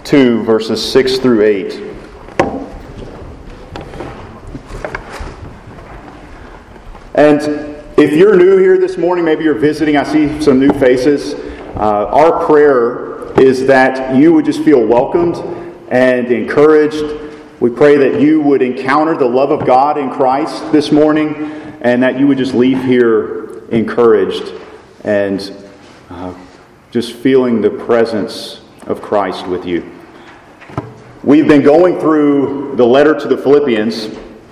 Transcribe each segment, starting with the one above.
2, verses 6 through 8. And if you're new here this morning, maybe you're visiting, I see some new faces. Our prayer is that you would just feel welcomed and encouraged. We pray that you would encounter the love of God in Christ this morning, and that you would just leave here encouraged and just feeling the presence of Christ with you. We've been going through the letter to the Philippians,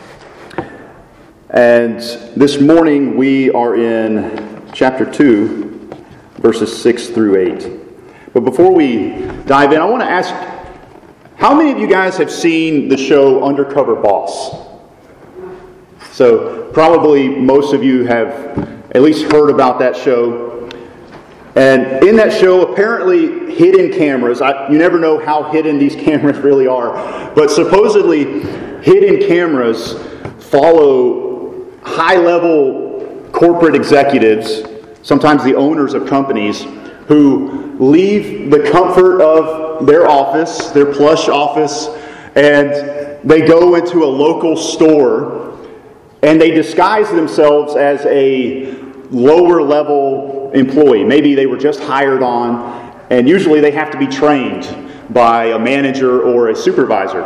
and this morning we are in chapter 2, verses 6 through 8. But before we dive in, I want to ask, how many of you guys have seen the show Undercover Boss? So probably most of you have at least heard about that show. And in that show, apparently hidden cameras, you never know how hidden these cameras really are, but supposedly hidden cameras follow high-level corporate executives, sometimes the owners of companies, who leave the comfort of their office, their plush office, and they go into a local store and they disguise themselves as a lower-level employee. Maybe they were just hired on, and usually they have to be trained by a manager or a supervisor.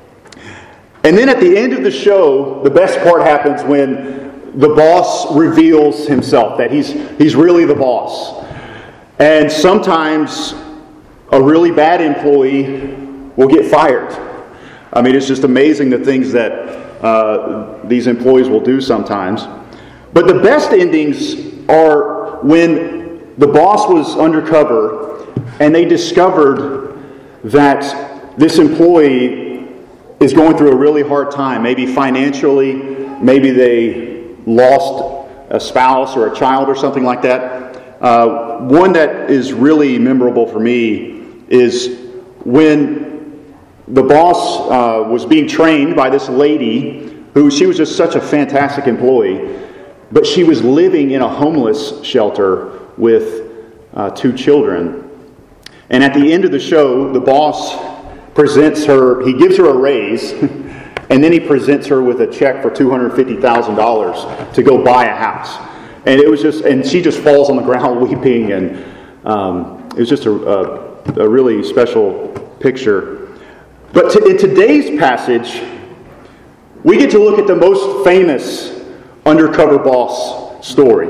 And then at the end of the show, the best part happens when the boss reveals himself, that he's really the boss. And sometimes a really bad employee will get fired. I mean, it's just amazing the things that these employees will do sometimes. But the best endings are when the boss was undercover and they discovered that this employee is going through a really hard time, maybe financially, maybe they lost a spouse or a child or something like that. One that is really memorable for me is when the boss was being trained by this lady who, she was just such a fantastic employee, but she was living in a homeless shelter with 2 children. And at the end of the show, the boss presents her, he gives her a raise, and then he presents her with a check for $250,000 to go buy a house. And it was just, and she just falls on the ground weeping, and it was just a really special picture. But in today's passage, we get to look at the most famous undercover boss story.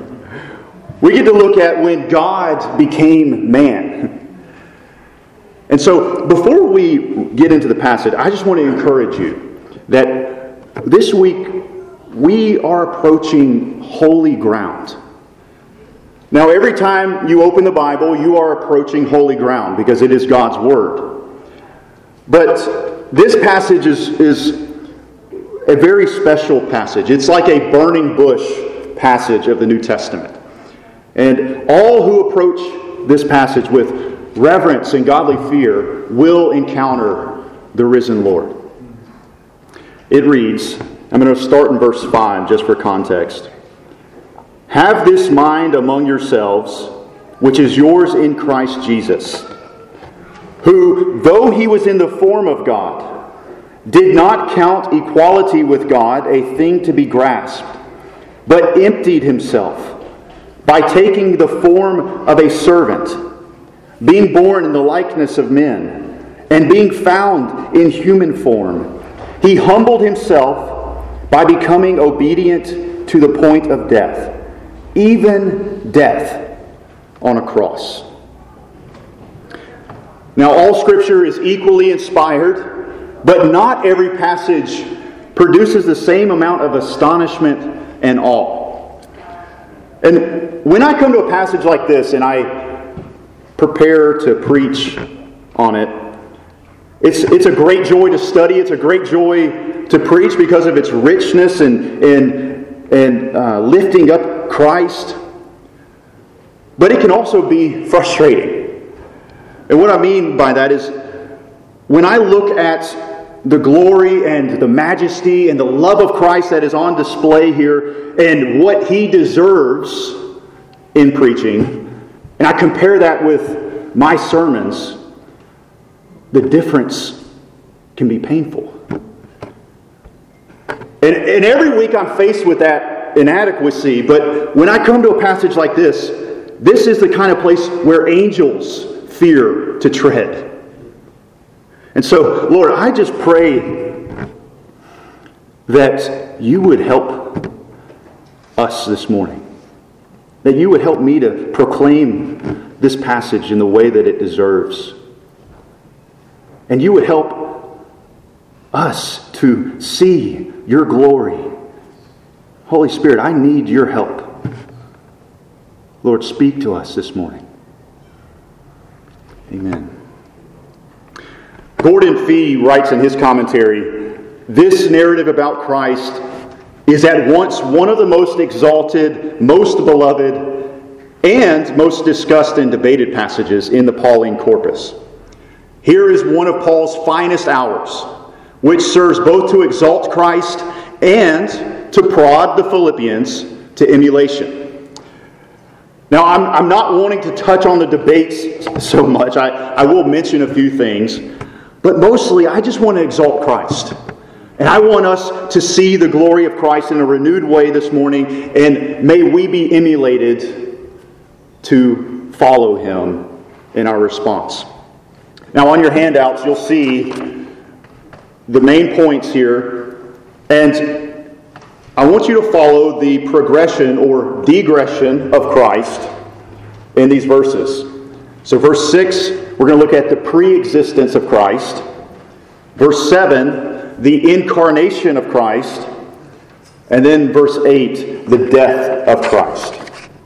We get to look at when God became man. And so, before we get into the passage, I just want to encourage you that this week we are approaching holy ground. Now, every time you open the Bible, you are approaching holy ground because it is God's Word. But this passage is a very special passage. It's like a burning bush passage of the New Testament. And all who approach this passage with reverence and godly fear will encounter the risen Lord. It reads, I'm going to start in verse 5 just for context. Have this mind among yourselves, which is yours in Christ Jesus, who, though he was in the form of God, did not count equality with God a thing to be grasped, but emptied himself by taking the form of a servant, being born in the likeness of men, and being found in human form. He humbled himself by becoming obedient to the point of death, even death on a cross. Now, all Scripture is equally inspired, but not every passage produces the same amount of astonishment and awe. And when I come to a passage like this and I prepare to preach on it, it's a great joy to study. It's a great joy to preach because of its richness and lifting up Christ. But it can also be frustrating. And what I mean by that is, when I look at the glory and the majesty and the love of Christ that is on display here and what He deserves in preaching, and I compare that with my sermons, the difference can be painful. And every week I'm faced with that inadequacy, but when I come to a passage like this is the kind of place where angels fear to tread. And so, Lord, I just pray that you would help us this morning. That you would help me to proclaim this passage in the way that it deserves. And you would help us to see your glory. Holy Spirit, I need your help. Lord, speak to us this morning. Amen. Gordon Fee writes in his commentary, this narrative about Christ is at once one of the most exalted, most beloved, and most discussed and debated passages in the Pauline corpus. Here is one of Paul's finest hours, which serves both to exalt Christ and to prod the Philippians to emulation. Now, I'm not wanting to touch on the debates so much. I will mention a few things, but mostly I just want to exalt Christ. And I want us to see the glory of Christ in a renewed way this morning, and may we be emulated to follow Him in our response. Now, on your handouts, you'll see the main points here, and I want you to follow the progression or digression of Christ in these verses. So verse 6, we're going to look at the pre-existence of Christ. Verse 7, the incarnation of Christ. And then verse 8, the death of Christ.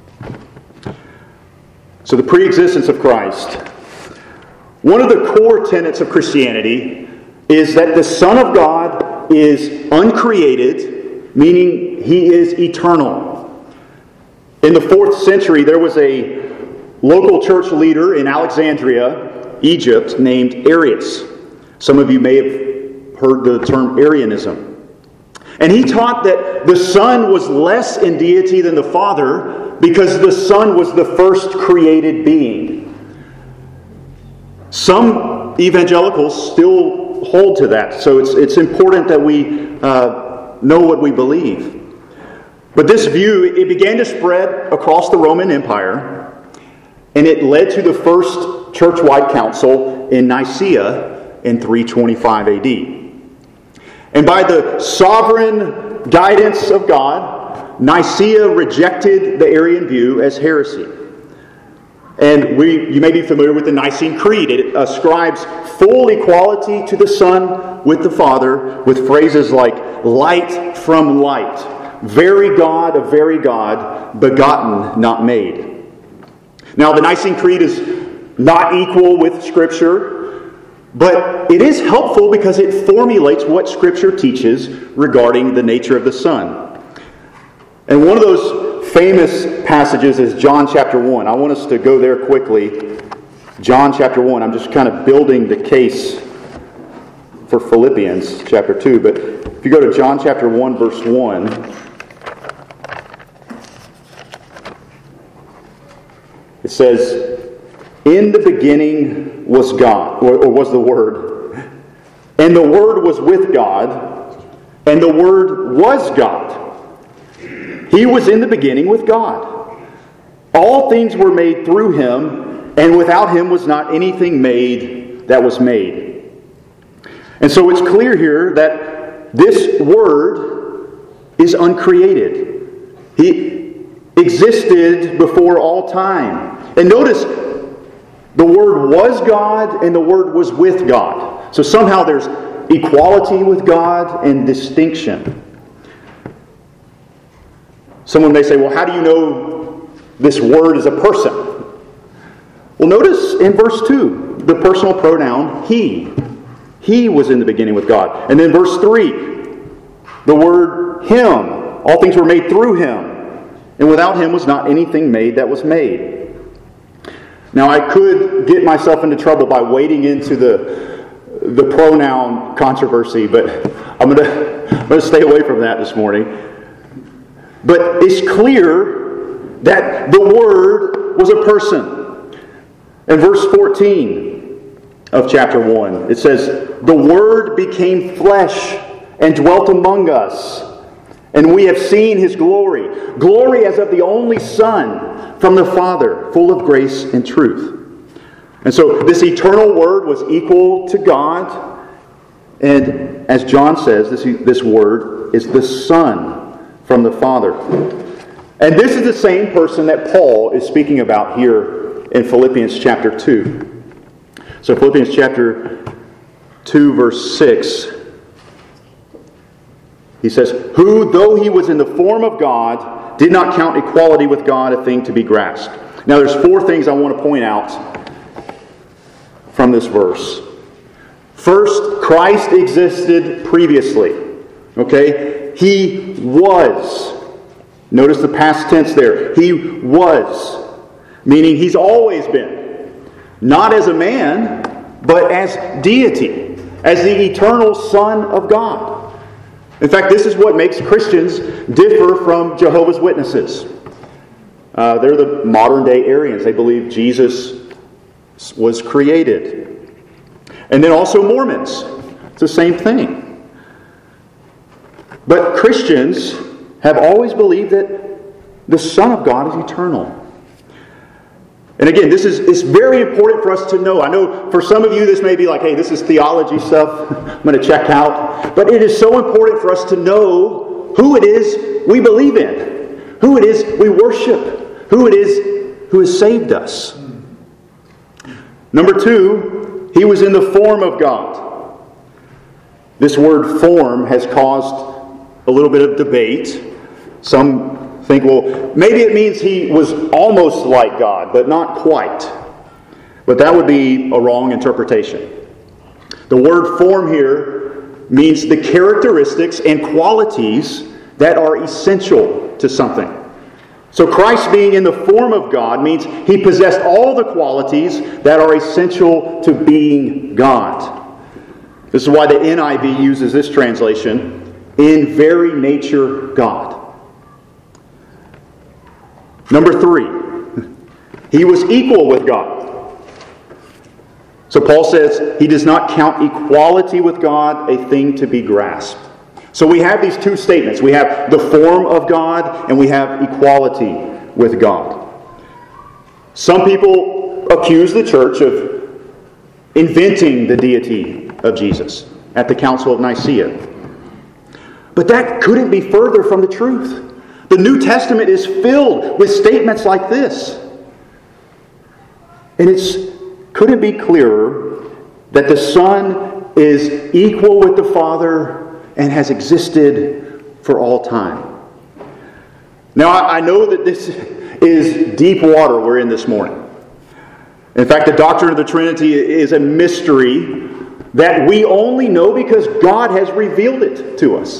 So the pre-existence of Christ. One of the core tenets of Christianity is that the Son of God is uncreated, meaning He is eternal. In the 4th century, there was a local church leader in Alexandria, Egypt, named Arius. Some of you may have heard the term Arianism. And he taught that the Son was less in deity than the Father because the Son was the first created being. Some evangelicals still hold to that, so it's important that we know what we believe. But this view, it began to spread across the Roman Empire, and it led to the first church-wide council in Nicaea in 325 AD. And by the sovereign guidance of God, Nicaea rejected the Arian view as heresy. And you may be familiar with the Nicene Creed. It ascribes full equality to the Son with the Father, with phrases like light from light, very God of very God, begotten, not made. Now, the Nicene Creed is not equal with Scripture, but it is helpful because it formulates what Scripture teaches regarding the nature of the Son. And one of those famous passages is John chapter 1. I want us to go there quickly. John chapter 1. I'm just kind of building the case for Philippians chapter 2. But if you go to John chapter 1, verse 1, it says, in the beginning was God, or was the Word. And the Word was with God, and the Word was God. He was in the beginning with God. All things were made through Him, and without Him was not anything made that was made. And so it's clear here that this Word is uncreated. He existed before all time. And notice, the Word was God and the Word was with God. So somehow there's equality with God and distinction. Someone may say, well, how do you know this Word is a person? Well, notice in verse 2, the personal pronoun He. He was in the beginning with God. And then verse 3, the word Him. All things were made through Him. And without Him was not anything made that was made. Now, I could get myself into trouble by wading into the pronoun controversy, but I'm going to stay away from that this morning. But it's clear that the Word was a person. In verse 14, of chapter 1. It says, "The Word became flesh and dwelt among us, and we have seen His glory, glory as of the only Son from the Father, full of grace and truth." And so this eternal Word was equal to God, and as John says, this Word is the Son from the Father. And this is the same person that Paul is speaking about here in Philippians chapter 2. So Philippians chapter 2 verse 6, he says, "Who, though He was in the form of God, did not count equality with God a thing to be grasped." Now there's 4 things I want to point out from this verse. First, Christ existed previously. Okay? He was. Notice the past tense there. He was. Meaning He's always been. Not as a man, but as deity. As the eternal Son of God. In fact, this is what makes Christians differ from Jehovah's Witnesses. They're the modern day Arians. They believe Jesus was created. And then also Mormons. It's the same thing. But Christians have always believed that the Son of God is eternal. And again, it's very important for us to know. I know for some of you this may be like, hey, this is theology stuff. I'm going to check out. But it is so important for us to know who it is we believe in. Who it is we worship. Who it is who has saved us. Number 2, He was in the form of God. This word form has caused a little bit of debate. Some think, well, maybe it means He was almost like God, but not quite. But that would be a wrong interpretation. The word form here means the characteristics and qualities that are essential to something. So Christ being in the form of God means He possessed all the qualities that are essential to being God. This is why the NIV uses this translation, "in very nature God." Number 3, He was equal with God. So Paul says He does not count equality with God a thing to be grasped. So we have these 2 statements. We have the form of God and we have equality with God. Some people accuse the church of inventing the deity of Jesus at the Council of Nicaea. But that couldn't be further from the truth. The New Testament is filled with statements like this. And couldn't be clearer that the Son is equal with the Father and has existed for all time. Now, I know that this is deep water we're in this morning. In fact, the doctrine of the Trinity is a mystery that we only know because God has revealed it to us.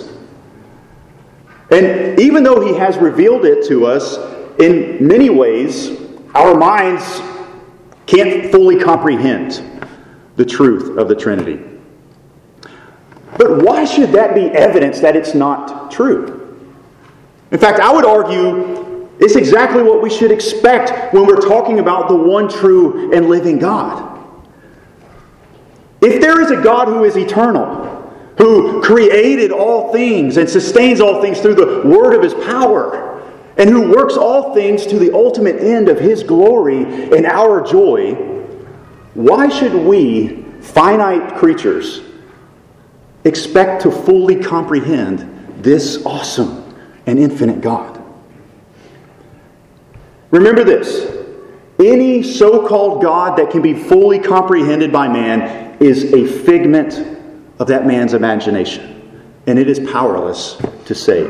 And even though He has revealed it to us, in many ways, our minds can't fully comprehend the truth of the Trinity. But why should that be evidence that it's not true? In fact, I would argue it's exactly what we should expect when we're talking about the one true and living God. If there is a God who is eternal, who created all things and sustains all things through the word of His power, and who works all things to the ultimate end of His glory and our joy, why should we, finite creatures, expect to fully comprehend this awesome and infinite God? Remember this: any so-called God that can be fully comprehended by man is a figment of that man's imagination, and it is powerless to save.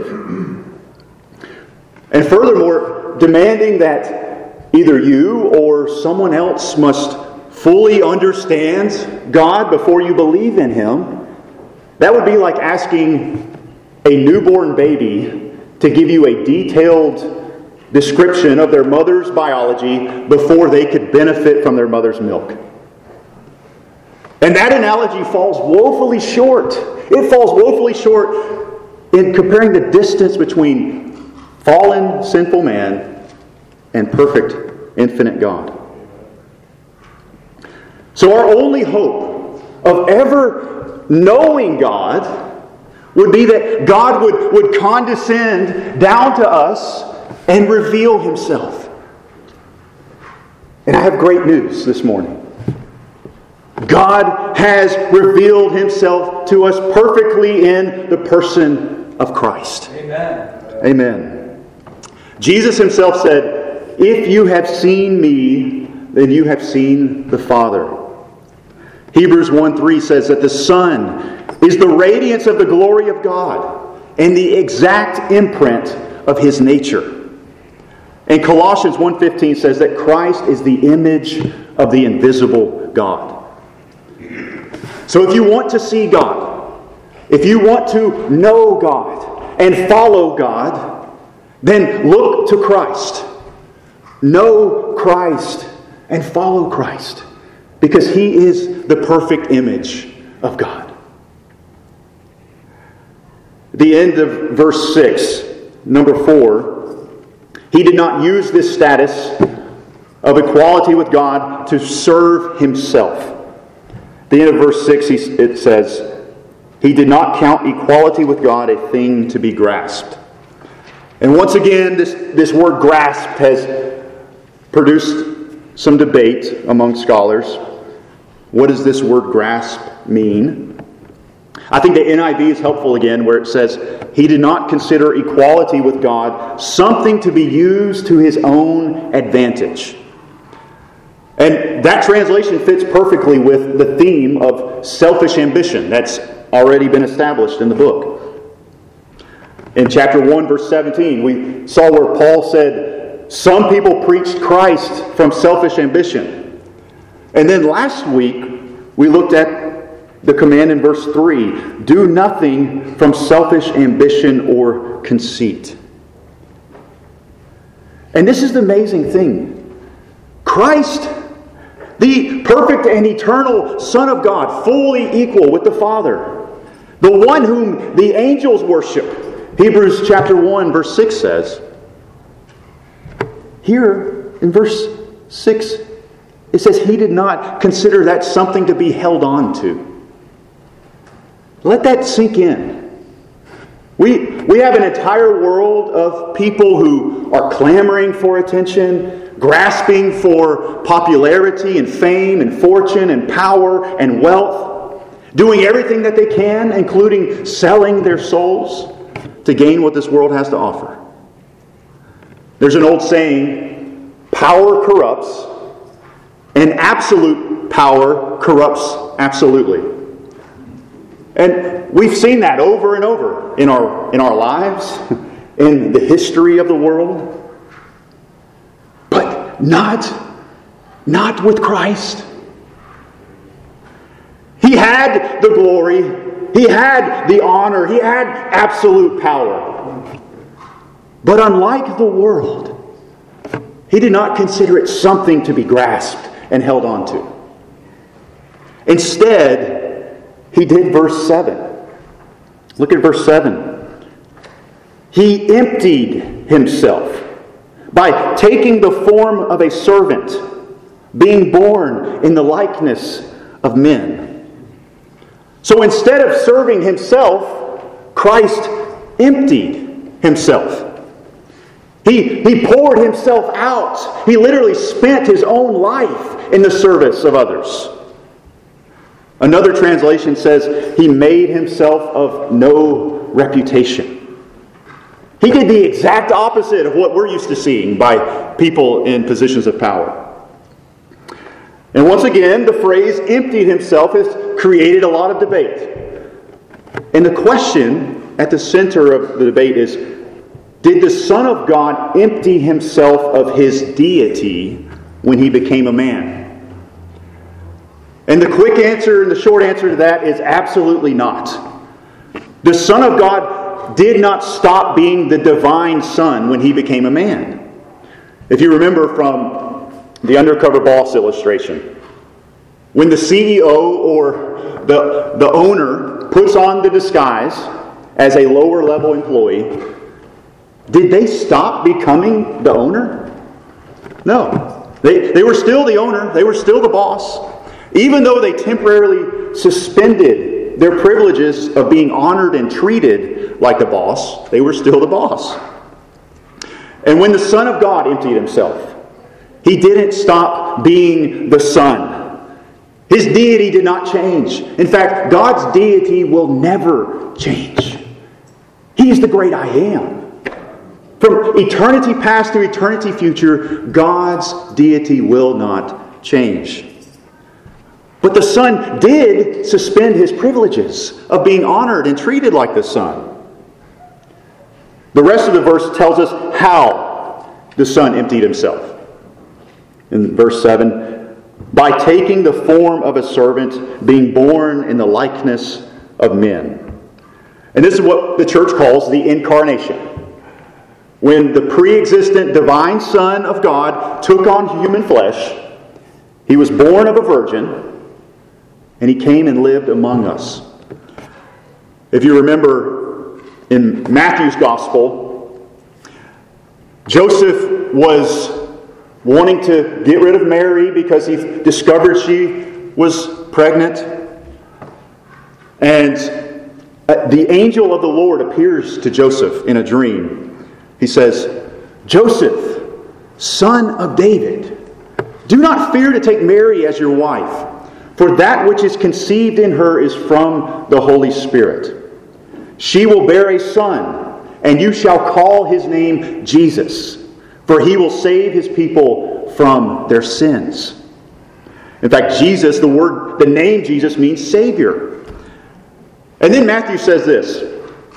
And furthermore, demanding that either you or someone else must fully understand God before you believe in Him, that would be like asking a newborn baby to give you a detailed description of their mother's biology before they could benefit from their mother's milk. And that analogy falls woefully short. It falls woefully short in comparing the distance between fallen, sinful man and perfect, infinite God. So our only hope of ever knowing God would be that God would condescend down to us and reveal Himself. And I have great news this morning. God has revealed Himself to us perfectly in the person of Christ. Amen. Amen. Jesus Himself said, "If you have seen me, then you have seen the Father." Hebrews 1:3 says that the Son is the radiance of the glory of God and the exact imprint of His nature. And Colossians 1:15 says that Christ is the image of the invisible God. So if you want to see God, if you want to know God and follow God, then look to Christ. Know Christ and follow Christ, because He is the perfect image of God. At the end of verse 6, number 4, He did not use this status of equality with God to serve Himself. At the end of verse 6, it says, He did not count equality with God a thing to be grasped. And once again, this word grasped has produced some debate among scholars. What does this word grasp mean? I think the NIV is helpful again, where it says, He did not consider equality with God something to be used to His own advantage. And that translation fits perfectly with the theme of selfish ambition that's already been established in the book. In chapter 1, verse 17, we saw where Paul said, some people preached Christ from selfish ambition. And then last week, we looked at the command in verse 3, do nothing from selfish ambition or conceit. And this is the amazing thing. Christ, the perfect and eternal Son of God, fully equal with the Father, the one whom the angels worship, Hebrews chapter 1, verse 6 says. Here, in verse 6, it says He did not consider that something to be held on to. Let that sink in. We have an entire world of people who are clamoring for attention, grasping for popularity and fame and fortune and power and wealth, doing everything that they can, including selling their souls, to gain what this world has to offer. There's an old saying, power corrupts, and absolute power corrupts absolutely. And we've seen that over and over in our lives, in the history of the world. But not with Christ. He had the glory, He had the honor, He had absolute power. But unlike the world, He did not consider it something to be grasped and held on to. Instead, He did verse 7. Look at verse 7. He emptied Himself by taking the form of a servant, being born in the likeness of men. So instead of serving Himself, Christ emptied Himself. He poured Himself out. He literally spent His own life in the service of others. Another translation says He made Himself of no reputation. He did the exact opposite of what we're used to seeing by people in positions of power. And once again, the phrase emptied Himself has created a lot of debate. And the question at the center of the debate is, did the Son of God empty Himself of His deity when He became a man? And the quick answer and the short answer to that is absolutely not. The Son of God did not stop being the divine Son when He became a man. If you remember from the undercover boss illustration, when the CEO or the owner puts on the disguise as a lower level employee, did they stop becoming the owner? No. They were still the owner. They were still the boss. Even though they temporarily suspended their privileges of being honored and treated like the boss, they were still the boss. And when the Son of God emptied himself, he didn't stop being the Son. His deity did not change. In fact, God's deity will never change. He is the great I am. From eternity past to eternity future, God's deity will not change. But the Son did suspend his privileges of being honored and treated like the Son. The rest of the verse tells us how the Son emptied himself. In verse 7, by taking the form of a servant, being born in the likeness of men. And this is what the church calls the incarnation. When the pre-existent divine Son of God took on human flesh, he was born of a virgin, and he came and lived among us. If you remember in Matthew's Gospel, Joseph was wanting to get rid of Mary because he discovered she was pregnant. And the angel of the Lord appears to Joseph in a dream. He says, Joseph, son of David, do not fear to take Mary as your wife, for that which is conceived in her is from the Holy Spirit. She will bear a son, and you shall call his name Jesus, for he will save his people from their sins. In fact, Jesus, the name Jesus means Savior. And then Matthew says this,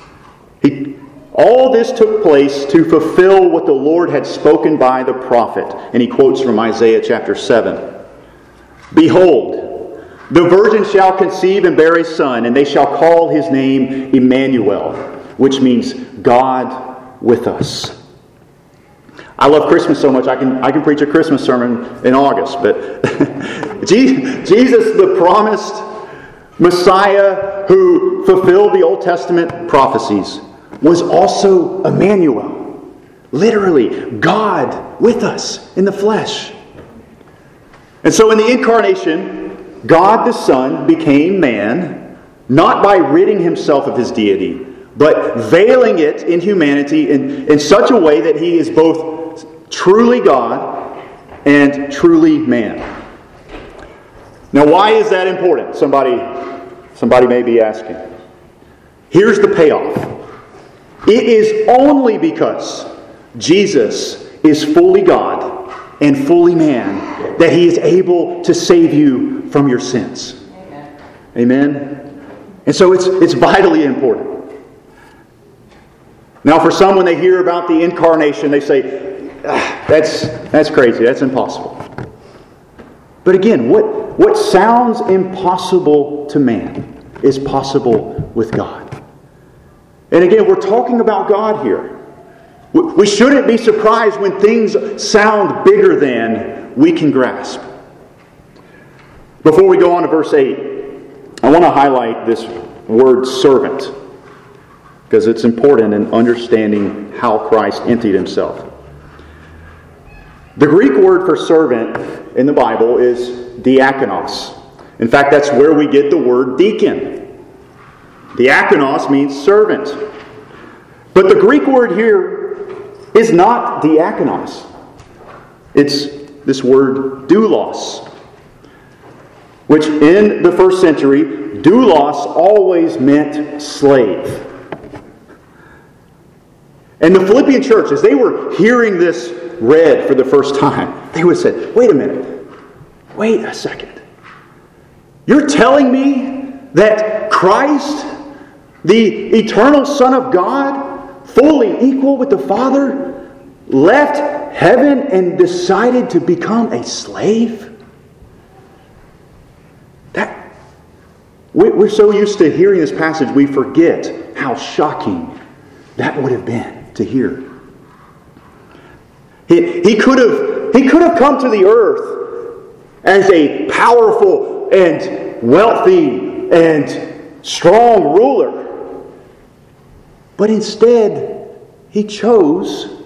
all this took place to fulfill what the Lord had spoken by the prophet. And he quotes from Isaiah chapter 7. Behold, the virgin shall conceive and bear a son, and they shall call his name Emmanuel, which means God with us. I love Christmas so much I can preach a Christmas sermon in August, but Jesus, the promised Messiah who fulfilled the Old Testament prophecies, was also Emmanuel, literally God with us in the flesh. And so in the incarnation, God the Son became man, not by ridding himself of his deity, but veiling it in humanity in such a way that he is both truly God and truly man. Now, why is that important? Somebody may be asking. Here's the payoff. It is only because Jesus is fully God and fully man that he is able to save you from your sins. Amen? And so it's vitally important. Now, for some, when they hear about the incarnation, they say, that's crazy, that's impossible. But again, what sounds impossible to man is possible with God. And again, we're talking about God here. We shouldn't be surprised when things sound bigger than we can grasp. Before we go on to verse 8, I want to highlight this word servant, because it's important in understanding how Christ emptied himself. The Greek word for servant in the Bible is diakonos. In fact, that's where we get the word deacon. Diakonos means servant. But the Greek word here is not diakonos. It's this word doulos, which in the first century, doulos always meant slave. And the Philippian church, as they were hearing this read for the first time, they would say, wait a minute. Wait a second. You're telling me that Christ, the eternal Son of God, fully equal with the Father, left heaven and decided to become a slave? We're so used to hearing this passage, we forget how shocking that would have been to hear. He could have come to the earth as a powerful and wealthy and strong ruler. But instead, he chose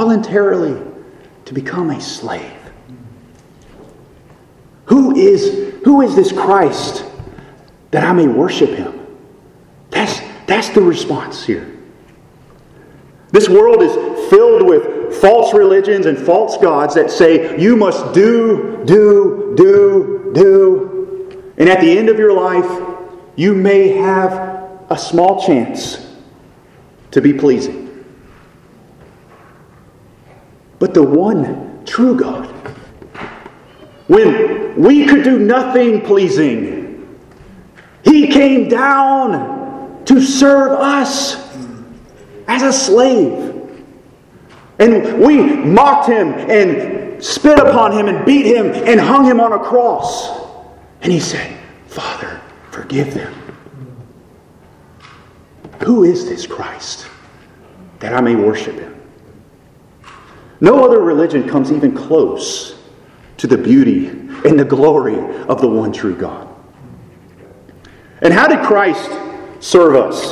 voluntarily to become a slave. Who is this Christ that I may worship Him? That's the response here. This world is filled with false religions and false gods that say you must do. And at the end of your life, you may have a small chance to be pleasing. But the one true God, when we could do nothing pleasing, He came down to serve us as a slave. And we mocked Him and spit upon Him and beat Him and hung Him on a cross. And He said, Father, forgive them. Who is this Christ that I may worship Him? No other religion comes even close to the beauty and the glory of the one true God. And how did Christ serve us?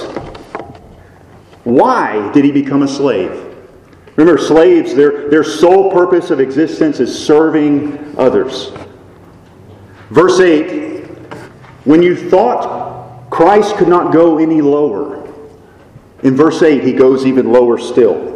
Why did He become a slave? Remember, slaves, their sole purpose of existence is serving others. Verse 8, when you thought Christ could not go any lower, in verse 8 He goes even lower still.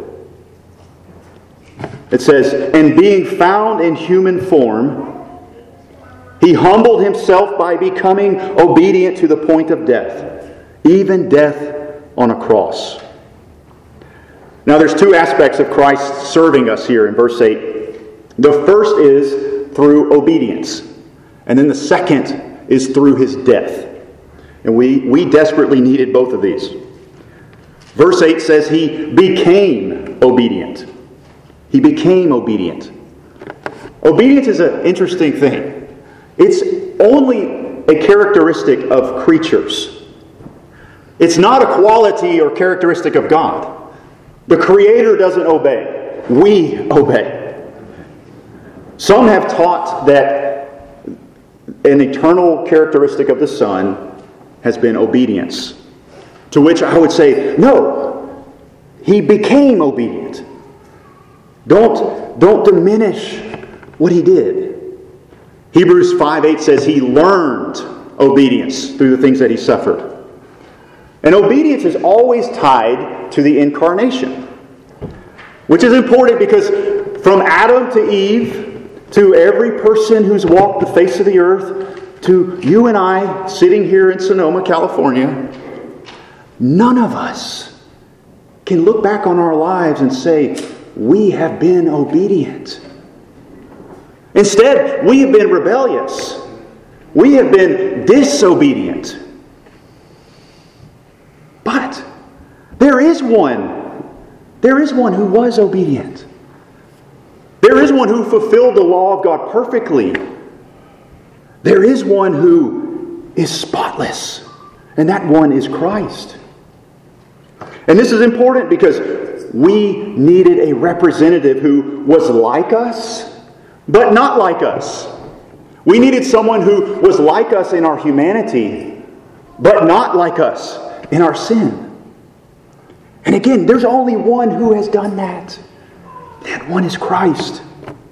It says, and being found in human form, He humbled Himself by becoming obedient to the point of death, even death on a cross. Now there's two aspects of Christ serving us here in verse 8. The first is through obedience. And then the second is through His death. And we desperately needed both of these. Verse 8 says He became obedient. He became obedient. Obedience is an interesting thing. It's only a characteristic of creatures. It's not a quality or characteristic of God. The Creator doesn't obey. We obey. Some have taught that an eternal characteristic of the Son has been obedience. To which I would say, no. He became obedient. Don't diminish what He did. Hebrews 5:8 says He learned obedience through the things that He suffered. And obedience is always tied to the incarnation, which is important because from Adam to Eve, to every person who's walked the face of the earth, to you and I sitting here in Sonoma, California, none of us can look back on our lives and say, we have been obedient. Instead, we have been rebellious. We have been disobedient. But there is one. There is one who was obedient. There is one who fulfilled the law of God perfectly. There is one who is spotless. And that one is Christ. And this is important because we needed a representative who was like us, but not like us. We needed someone who was like us in our humanity, but not like us in our sin. And again, there's only one who has done that. That one is Christ.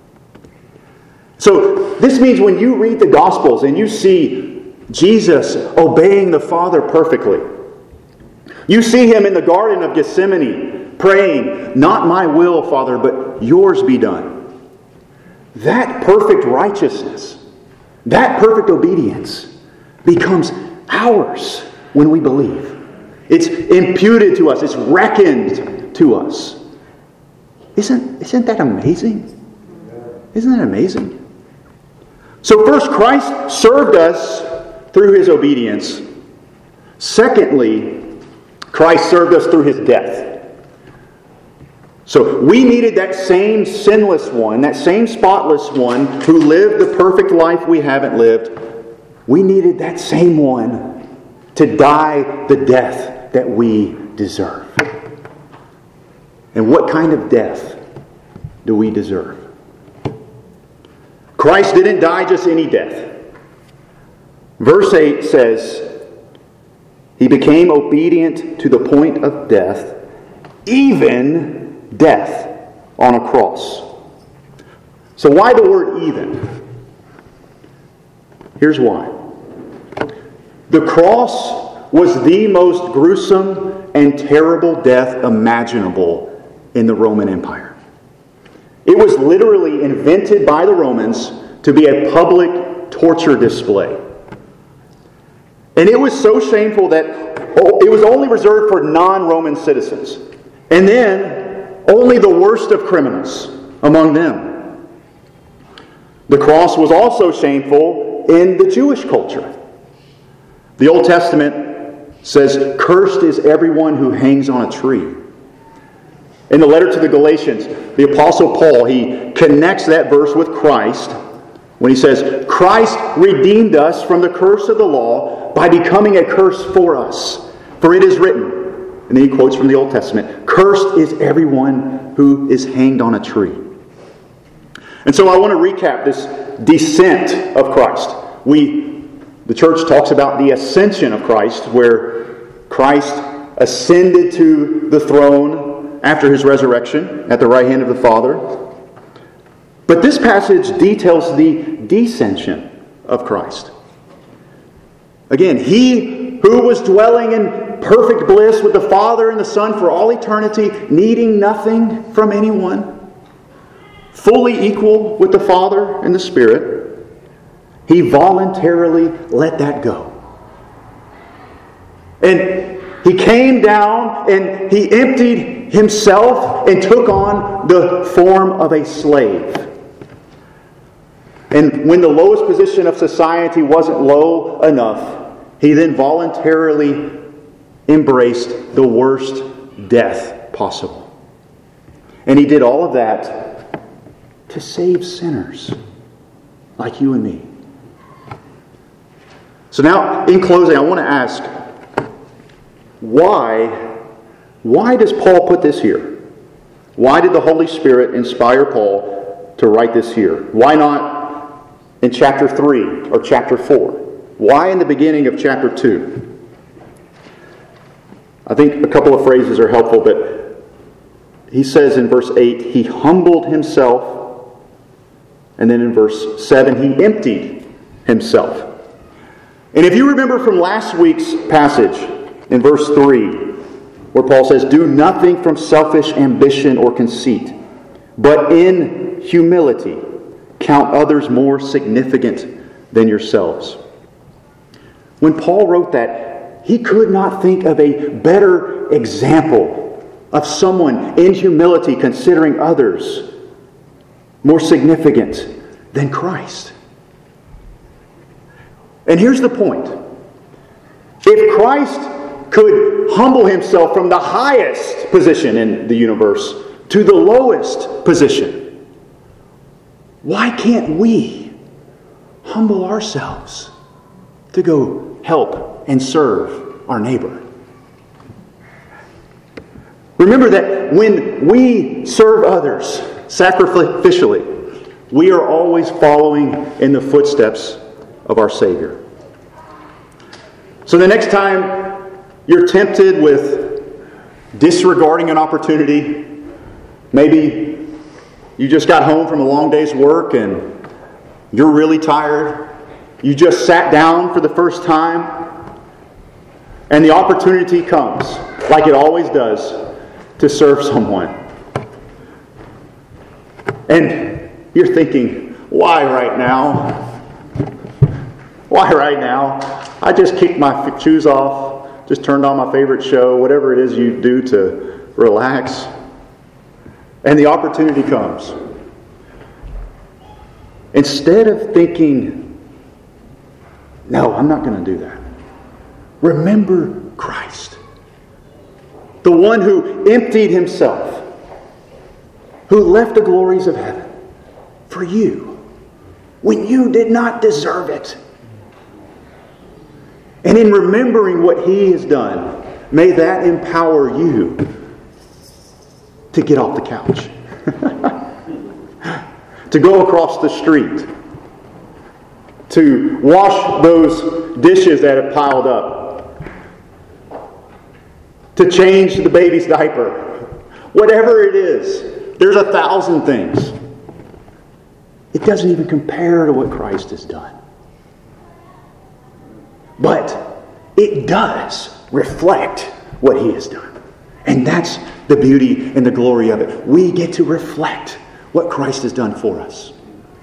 So this means when you read the Gospels and you see Jesus obeying the Father perfectly, you see Him in the Garden of Gethsemane praying, not my will, Father, but yours be done. That perfect righteousness, that perfect obedience becomes ours when we believe. It's imputed to us. It's reckoned to us. Isn't that amazing? Isn't that amazing? So first, Christ served us through His obedience. Secondly, Christ served us through His death. So we needed that same sinless one, that same spotless one who lived the perfect life we haven't lived. We needed that same one to die the death that we deserve. And what kind of death do we deserve? Christ didn't die just any death. Verse 8 says, He became obedient to the point of death, even death on a cross. So why the word even? Here's why. The cross was the most gruesome and terrible death imaginable in the Roman Empire. It was literally invented by the Romans to be a public torture display. And it was so shameful that it was only reserved for non-Roman citizens. And then only the worst of criminals among them. The cross was also shameful in the Jewish culture. The Old Testament says, "Cursed is everyone who hangs on a tree." In the letter to the Galatians, the Apostle Paul, he connects that verse with Christ when he says, "Christ redeemed us from the curse of the law by becoming a curse for us. For it is written," and then he quotes from the Old Testament, "Cursed is everyone who is hanged on a tree." And so I want to recap this descent of Christ. The church talks about the ascension of Christ, where Christ ascended to the throne after his resurrection at the right hand of the Father. But this passage details the descension of Christ. Again, he who was dwelling in perfect bliss with the Father and the Son for all eternity, needing nothing from anyone, fully equal with the Father and the Spirit, he voluntarily let that go. And he came down and he emptied himself and took on the form of a slave. And when the lowest position of society wasn't low enough, he then voluntarily embraced the worst death possible. And he did all of that to save sinners like you and me. So now, in closing, I want to ask, why does Paul put this here? Why did the Holy Spirit inspire Paul to write this here? Why not in chapter 3 or chapter 4? Why in the beginning of chapter 2? I think a couple of phrases are helpful, but he says in verse 8, he humbled himself. And then in verse 7, he emptied himself. And if you remember from last week's passage, in verse 3, where Paul says, "Do nothing from selfish ambition or conceit, but in humility count others more significant than yourselves." When Paul wrote that, he could not think of a better example of someone in humility considering others more significant than Christ. And here's the point. If Christ could humble himself from the highest position in the universe to the lowest position, why can't we humble ourselves to go help and serve our neighbor? Remember that when we serve others sacrificially, we are always following in the footsteps of our Savior. So the next time you're tempted with disregarding an opportunity, maybe you just got home from a long day's work and you're really tired, you just sat down for the first time, and the opportunity comes, like it always does, to serve someone. And you're thinking, why right now? Why right now? I just kicked my shoes off, just turned on my favorite show, whatever it is you do to relax. And the opportunity comes. Instead of thinking, no, I'm not going to do that, remember Christ. The one who emptied himself, who left the glories of heaven for you when you did not deserve it. And in remembering what he has done, may that empower you to get off the couch, to go across the street, to wash those dishes that have piled up, to change the baby's diaper. Whatever it is, there's 1,000 things. It doesn't even compare to what Christ has done. But it does reflect what He has done. And that's the beauty and the glory of it. We get to reflect what Christ has done for us.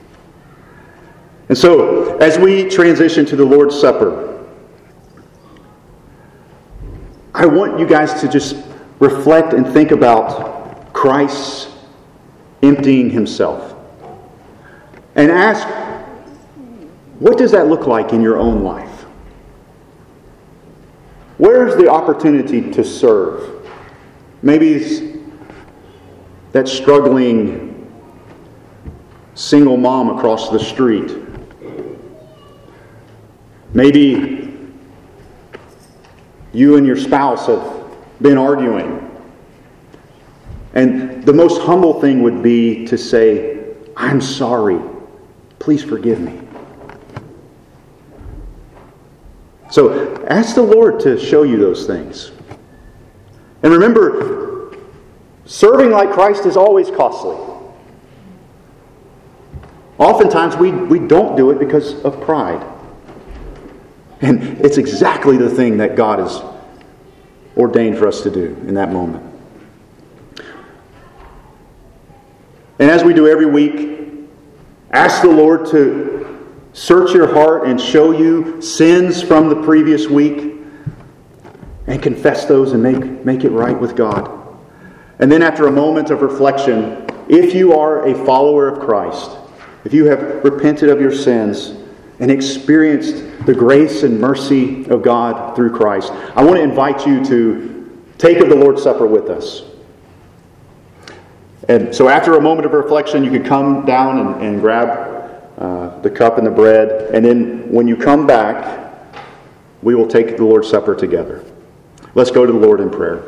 And so, as we transition to the Lord's Supper, I want you guys to just reflect and think about Christ emptying Himself. And ask, what does that look like in your own life? Where's the opportunity to serve? Maybe it's that struggling single mom across the street. Maybe you and your spouse have been arguing. And the most humble thing would be to say, I'm sorry. Please forgive me. So ask the Lord to show you those things. And remember, serving like Christ is always costly. Oftentimes we don't do it because of pride. And it's exactly the thing that God has ordained for us to do in that moment. And as we do every week, ask the Lord to search your heart and show you sins from the previous week and confess those and make it right with God. And then after a moment of reflection, if you are a follower of Christ, if you have repented of your sins and experienced the grace and mercy of God through Christ, I want to invite you to take of the Lord's Supper with us. And so after a moment of reflection, you can come down and grab the cup and the bread. And then when you come back, we will take the Lord's Supper together. Let's go to the Lord in prayer.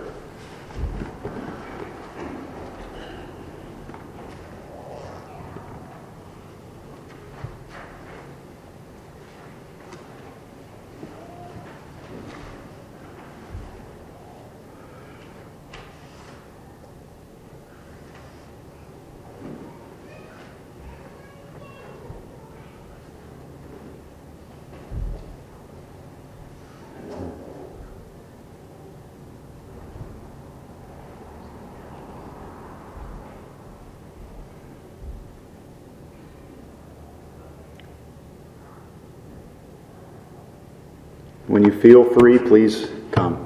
When you feel free, please come.